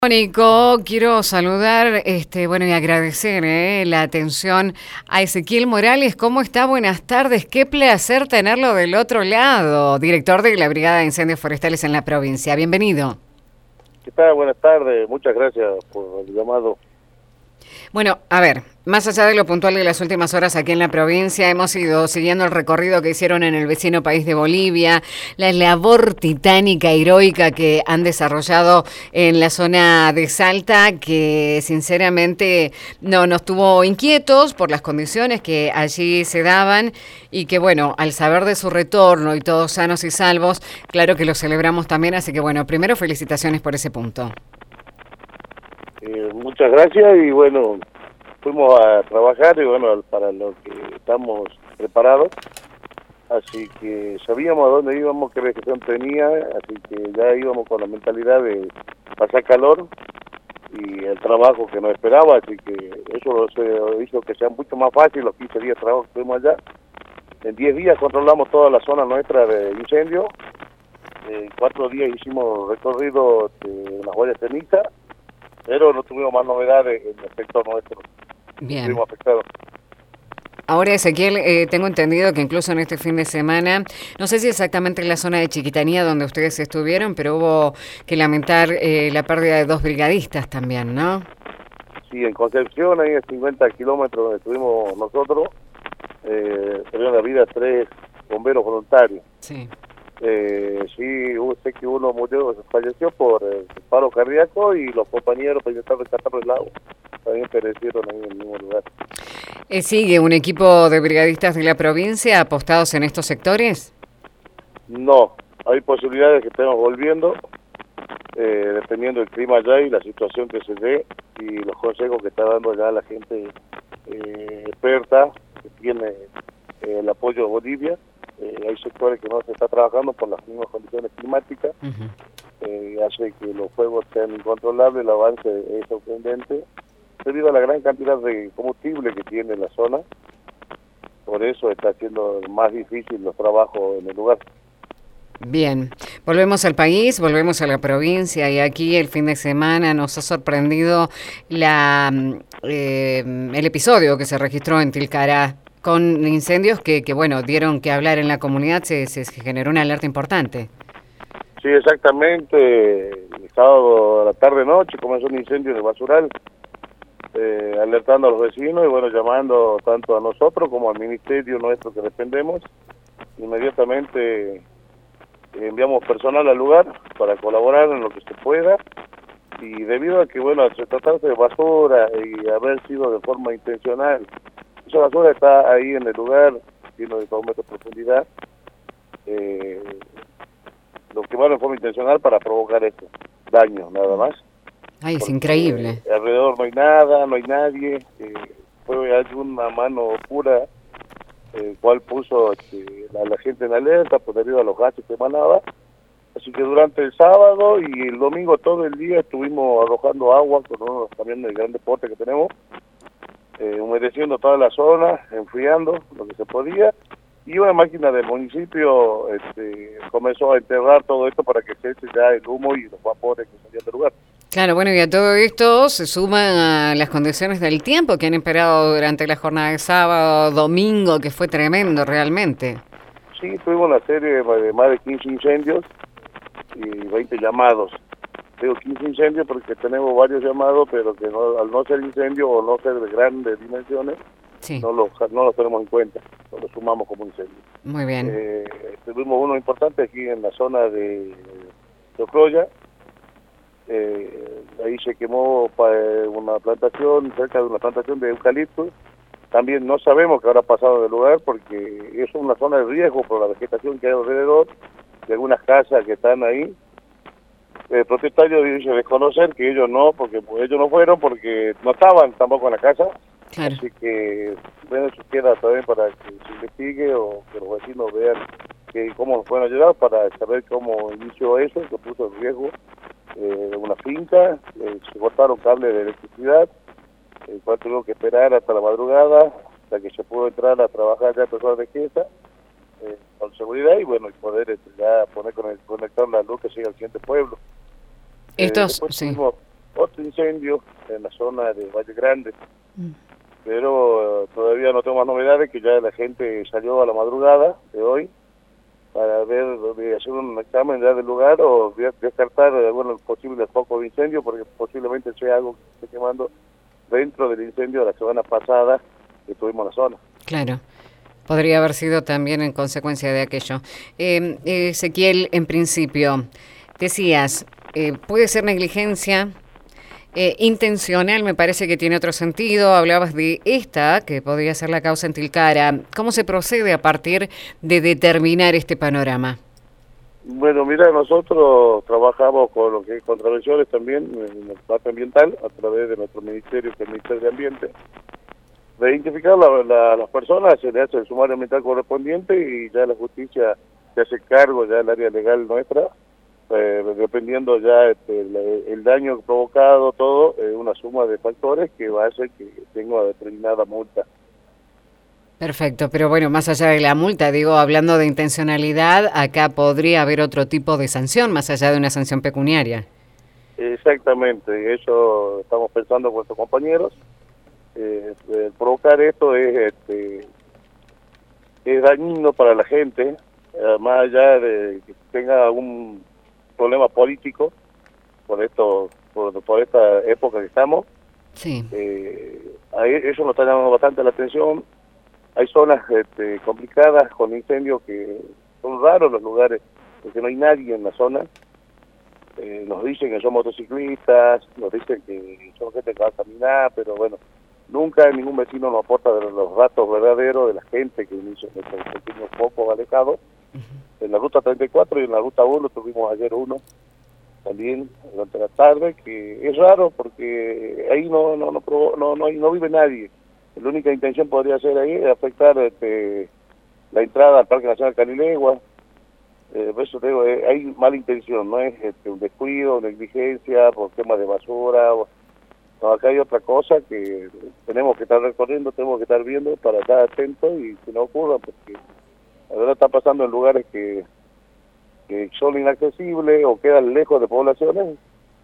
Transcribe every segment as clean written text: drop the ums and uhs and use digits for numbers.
Nico, quiero saludar, bueno, y agradecer la atención a Ezequiel Morales. ¿Cómo está? Buenas tardes. Qué placer tenerlo del otro lado, director de la Brigada de Incendios Forestales en la provincia. Bienvenido. ¿Qué tal? Buenas tardes. Muchas gracias por el llamado. Bueno, a ver, más allá de lo puntual de las últimas horas aquí en la provincia, hemos ido siguiendo el recorrido que hicieron en el vecino país de Bolivia, la labor titánica, heroica que han desarrollado en la zona de Salta, que sinceramente nos tuvo inquietos por las condiciones que allí se daban y que, bueno, al saber de su retorno y todos sanos y salvos, claro que lo celebramos también, así que, bueno, primero felicitaciones por ese punto. Muchas gracias y bueno, fuimos a trabajar y bueno, para lo que estamos preparados, así que sabíamos a dónde íbamos, qué vegetación tenía, así que ya íbamos con la mentalidad de pasar calor y el trabajo que nos esperaba, así que eso hizo que sea mucho más fácil los 15 días de trabajo que tuvimos allá. En 10 días controlamos toda la zona nuestra de incendio, en 4 días hicimos recorrido de las huellas de ceniza, pero no tuvimos más novedades en el sector nuestro. Bien. Estuvimos afectados. Ahora, Ezequiel, tengo entendido que incluso en este fin de semana, no sé si exactamente en la zona de Chiquitanía donde ustedes estuvieron, pero hubo que lamentar la pérdida de 2 brigadistas también, ¿no? Sí, en Concepción, ahí a 50 kilómetros donde estuvimos nosotros, perdieron la vida 3 bomberos voluntarios. Sí. Sí, sé que uno murió, falleció por paro cardíaco y los compañeros para intentar rescatarlo del lago también perecieron ahí en el mismo lugar. ¿Sigue un equipo de brigadistas de la provincia apostados en estos sectores? No, hay posibilidades que estemos volviendo, dependiendo del clima allá y la situación que se dé y los consejos que está dando ya la gente experta que tiene el apoyo de Bolivia. Hay sectores que no se está trabajando por las mismas condiciones climáticas, hace que los fuegos sean incontrolables, el avance es sorprendente, debido a la gran cantidad de combustible que tiene la zona, por eso está haciendo más difícil los trabajos en el lugar. Bien, volvemos al país, volvemos a la provincia y aquí el fin de semana nos ha sorprendido el episodio que se registró en Tilcará con incendios que bueno, dieron que hablar en la comunidad, se generó una alerta importante. Sí, exactamente, el sábado a la tarde-noche comenzó un incendio en el basural, alertando a los vecinos y bueno, llamando tanto a nosotros como al ministerio nuestro que dependemos. Inmediatamente enviamos personal al lugar para colaborar en lo que se pueda y debido a que bueno, se tratarse de basura y haber sido de forma intencional, esa basura está ahí en el lugar, lleno de 2 metros de profundidad, lo que va de forma intencional para provocar esto, daño nada más. Ay, es increíble. Alrededor no hay nada, no hay nadie, fue alguna mano oscura, cual puso a la gente en alerta por debido a los gases que emanaba. Así que durante el sábado y el domingo todo el día estuvimos arrojando agua con unos camiones de gran porte que tenemos, humedeciendo toda la zona, enfriando lo que se podía, y una máquina del municipio comenzó a enterrar todo esto para que cese ya el humo y los vapores que salían del lugar. Claro, bueno, y a todo esto se suman a las condiciones del tiempo que han esperado durante la jornada de sábado, domingo, que fue tremendo realmente. Sí, tuvimos una serie de más de 15 incendios y 20 llamados. Digo 15 incendios porque tenemos varios llamados, pero que no, al no ser incendio o no ser de grandes dimensiones, sí, no los tenemos en cuenta, no los sumamos como incendio. Muy bien. Tuvimos uno importante aquí en la zona de Tocroya. Ahí se quemó una plantación, cerca de una plantación de eucalipto. También no sabemos qué habrá pasado en el lugar porque es una zona de riesgo por la vegetación que hay alrededor, de algunas casas que están ahí. El propietario dice desconocer que ellos no, porque ellos no fueron porque no estaban tampoco en la casa. Claro. Así que bueno, eso queda también para que se investigue o que los vecinos vean cómo nos pueden ayudar para saber cómo inició eso, que puso en riesgo una finca, se cortaron cables de electricidad, el cual tuvimos que esperar hasta la madrugada, hasta que se pudo entrar a trabajar ya personas de Quesa, con seguridad y bueno, y poder ya conectar la luz que sigue al siguiente pueblo. Estos, sí. otro incendio en la zona de Valle Grande, pero todavía no tengo más novedades, que ya la gente salió a la madrugada de hoy para ver, de hacer un examen ya del lugar o descartar algunos posibles focos de incendio, porque posiblemente sea algo que esté quemando dentro del incendio de la semana pasada que tuvimos en la zona. Claro. Podría haber sido también en consecuencia de aquello. Ezequiel, en principio, decías, puede ser negligencia intencional, me parece que tiene otro sentido. Hablabas de esta, que podría ser la causa en Tilcara. ¿Cómo se procede a partir de determinar este panorama? Bueno, mira, nosotros trabajamos con lo que es contravenciones también en la parte ambiental, a través de nuestro ministerio, que es el Ministerio de Ambiente. De identificar las personas, se le hace el sumario ambiental correspondiente y ya la justicia se hace cargo, ya el área legal nuestra, dependiendo ya el daño provocado, todo, una suma de factores que va a hacer que tenga una determinada multa. Perfecto, pero bueno, más allá de la multa, digo, hablando de intencionalidad, acá podría haber otro tipo de sanción, más allá de una sanción pecuniaria. Exactamente, eso estamos pensando con nuestros compañeros. Provocar esto es dañino para la gente, más allá de que tenga algún problema político por esta época que estamos. Sí. Eso nos está llamando bastante la atención. Hay zonas complicadas con incendios que son raros los lugares porque no hay nadie en la zona. Nos dicen que son motociclistas, nos dicen que son gente que va a caminar, pero bueno, nunca ningún vecino nos aporta de los datos verdaderos de la gente que inició estos pequeños focos alejados. En la ruta 34 y en la ruta 1 tuvimos ayer uno también durante la tarde, que es raro porque ahí no vive nadie. La única intención podría ser ahí afectar la entrada al Parque Nacional Canilegua. Por eso te digo, hay mala intención, no es un descuido, negligencia por temas de basura. No, acá hay otra cosa que tenemos que estar recorriendo, tenemos que estar viendo para estar atentos y que no ocurra, porque la verdad está pasando en lugares que son inaccesibles o quedan lejos de poblaciones.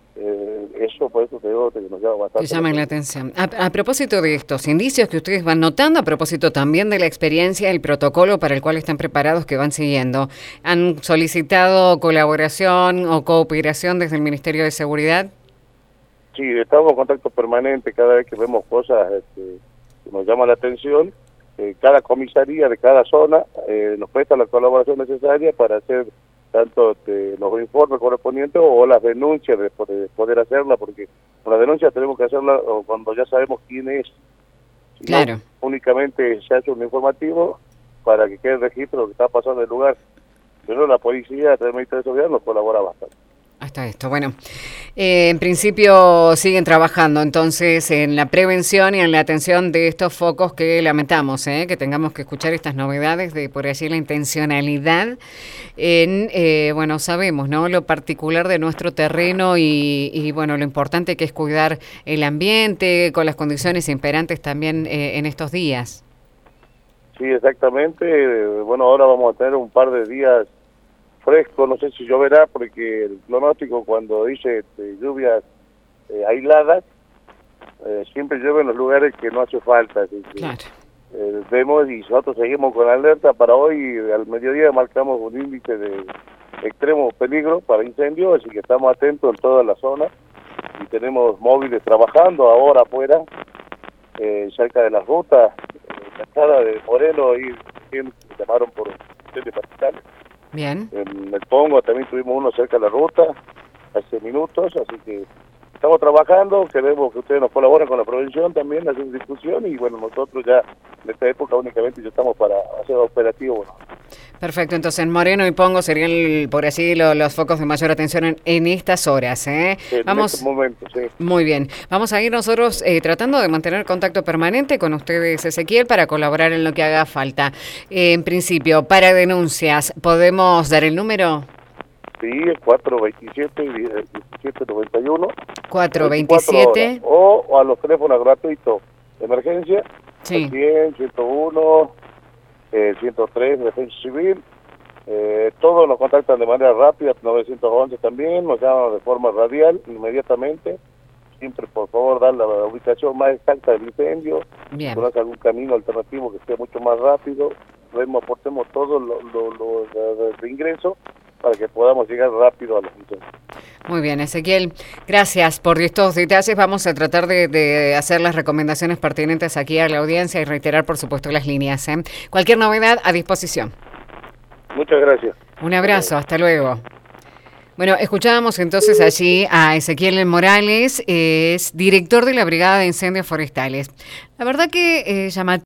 Eso, por eso te digo que nos llama bastante. Que llaman la atención. A propósito de estos indicios que ustedes van notando, a propósito también de la experiencia, el protocolo para el cual están preparados, que van siguiendo, ¿han solicitado colaboración o cooperación desde el Ministerio de Seguridad? Sí, estamos en contacto permanente cada vez que vemos cosas que nos llaman la atención. Cada comisaría de cada zona nos presta la colaboración necesaria para hacer tanto los informes correspondientes o las denuncias de poder hacerla, porque con las denuncias tenemos que hacerla cuando ya sabemos quién es. Si claro. No, únicamente se hace un informativo para que quede el registro de lo que está pasando en el lugar. Pero la policía del Ministerio de Seguridad nos colabora bastante. Hasta esto. Bueno, en principio siguen trabajando entonces en la prevención y en la atención de estos focos que lamentamos, que tengamos que escuchar estas novedades de por allí la intencionalidad en, bueno, sabemos, ¿no? Lo particular de nuestro terreno y bueno, lo importante que es cuidar el ambiente con las condiciones imperantes también en estos días. Sí, exactamente. Bueno, ahora vamos a tener un par de días fresco, no sé si lloverá porque el pronóstico cuando dice lluvias aisladas, siempre llueve en los lugares que no hace falta. Así que, claro. Vemos y nosotros seguimos con alerta para hoy, al mediodía marcamos un índice de extremo peligro para incendios, así que estamos atentos en toda la zona y tenemos móviles trabajando ahora afuera, cerca de las rutas, la entrada de Moreno, ahí llamaron por incendios particulares. Bien. En el Pongo también tuvimos uno cerca de la ruta hace minutos, así que estamos trabajando, queremos que ustedes nos colaboren con la prevención también, hacer discusión y bueno, nosotros ya en esta época únicamente ya estamos para hacer operativo. Bueno. Perfecto, entonces en Moreno y Pongo serían por así los focos de mayor atención en estas horas. Vamos, en este momento, sí. Muy bien, vamos a ir nosotros tratando de mantener contacto permanente con ustedes, Ezequiel, para colaborar en lo que haga falta. En principio, para denuncias, ¿podemos dar el número? Sí, es 427-1791. 427. O a los teléfonos gratuitos de emergencia, sí. 100, 101, 103 de Defensa Civil. Todos nos contactan de manera rápida, 911 también, nos llaman de forma radial inmediatamente, sin favor dar la ubicación más exacta del incendio, Bien. conoce algún camino alternativo que sea mucho más rápido, aportemos todo lo de ingreso para que podamos llegar rápido a los incendios. Muy bien, Ezequiel, gracias por estos detalles. Vamos a tratar de hacer las recomendaciones pertinentes aquí a la audiencia y reiterar, por supuesto, las líneas. Cualquier novedad, a disposición. Muchas gracias. Un abrazo, hasta luego. Bueno, escuchábamos entonces allí a Ezequiel Morales, es director de la Brigada de Incendios Forestales. La verdad que llamativo.